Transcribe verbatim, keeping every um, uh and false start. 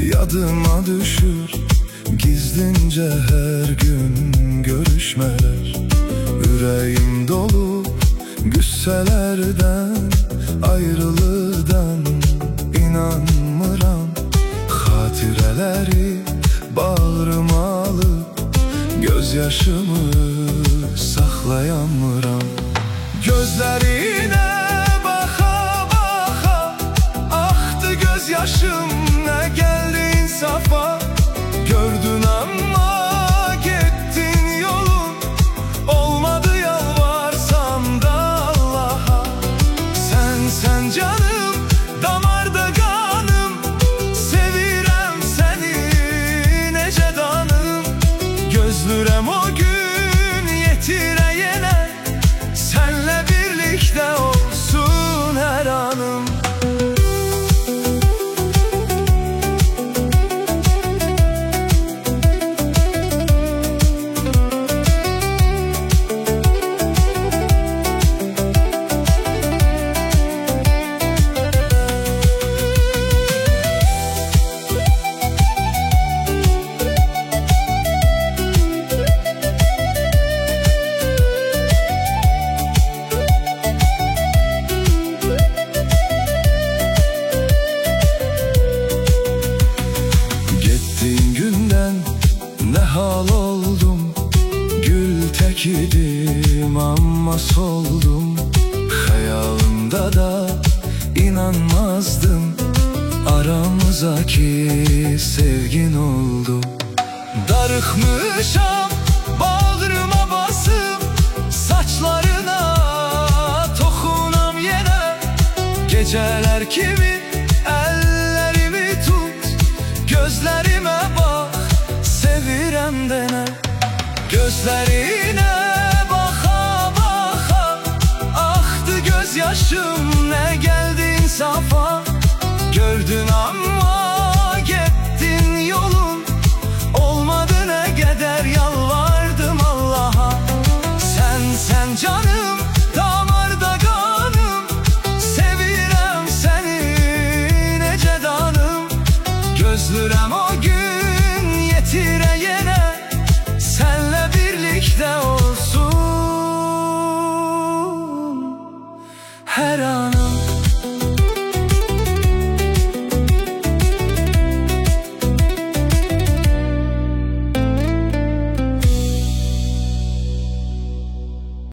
yadıma düşür gizlince her gün görüşmeler. Yüreğim dolu güsselerden, ayrılıdan inanmıram. Hatireleri bağrıma alıp gözyaşımı saklayamıram. Gözlerine baka baka aktı gözyaşım, ne geldi insafa. Gördün ama gittin yolun, olmadı yalvarsam da Allah'a. Sen sen canım, damarda kanım, sevirem seni nece danım. Gözlürem o gün yetire yine, senle birlikte olsun her anım. Ne hal oldum, gül tek idim ama soldum. Hayalımda da inanmazdım aramıza ki sevgin oldu. Darıkmışam bağrıma basıp, saçlarına tokunam yine. Geceler gibi ellerimi tut, gözlerime bak, sevirem dene. Gözlerine baka baka aktı gözyaşım, ne geldi insafa. Gördün ama gittin yolun, olmadı ne kadar yalvardım Allah'a. Sen sen canım,